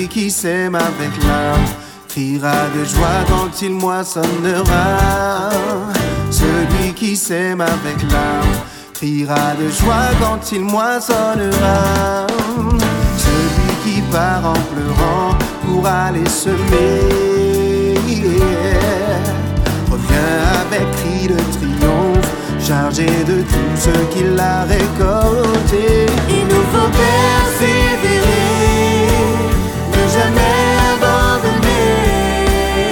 qui sème avec larmes criera de joie quand il moissonnera. Celui qui sème avec larmes criera de joie quand il moissonnera. Celui qui part en pleurant pour aller semer revient avec cri de triomphe, chargé de tout ce qu'il a récolté. Il nous faut persévérer, ne jamais abandonner.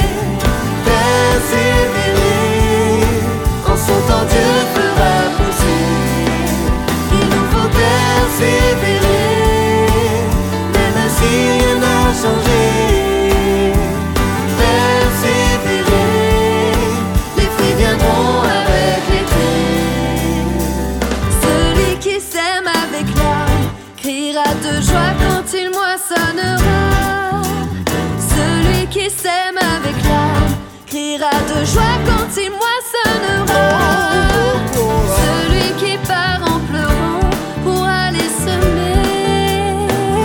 Persévérer, en son temps Dieu fera pousser. Il nous faut persévérer, même si rien n'a changé. Persévérer, les fruits viendront avec l'été. Celui qui sème avec larmes criera de joie quand il moissonnera. Celui qui sème avec larmes criera de joie quand il moissonnera. Celui qui part en pleurant pour aller semer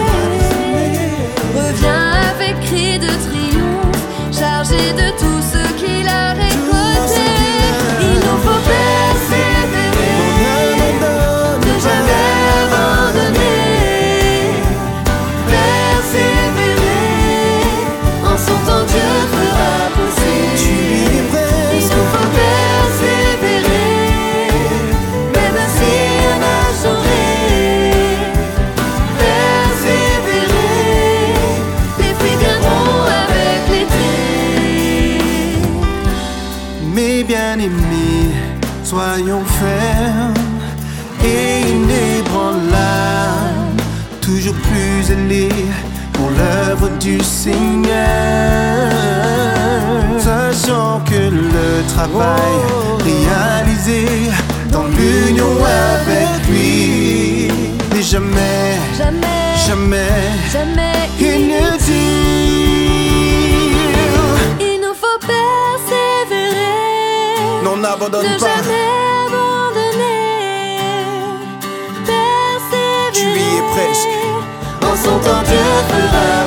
revient avec cri de triomphe, chargé de tout ce qu'il a récolté. Il nous faut persévérer, ne jamais abandonner. Persévérer, en son temps Dieu fera pousser. Il nous faut persévérer, même si rien n'a changé. Persévérer, les fruits viendront avec l'été. Mes bien-aimés, soyons fermes et inébranlables, toujours plus zélés pour l'œuvre du Seigneur, sachant que le travail réalisé dans l'union avec lui n'est jamais, Jamais, jamais jamais inutile. il nous faut persévérer. Non, n'abandonne Ne pas. jamais abandonner. Persévérer. Tu y es presque. En son temps Dieu fera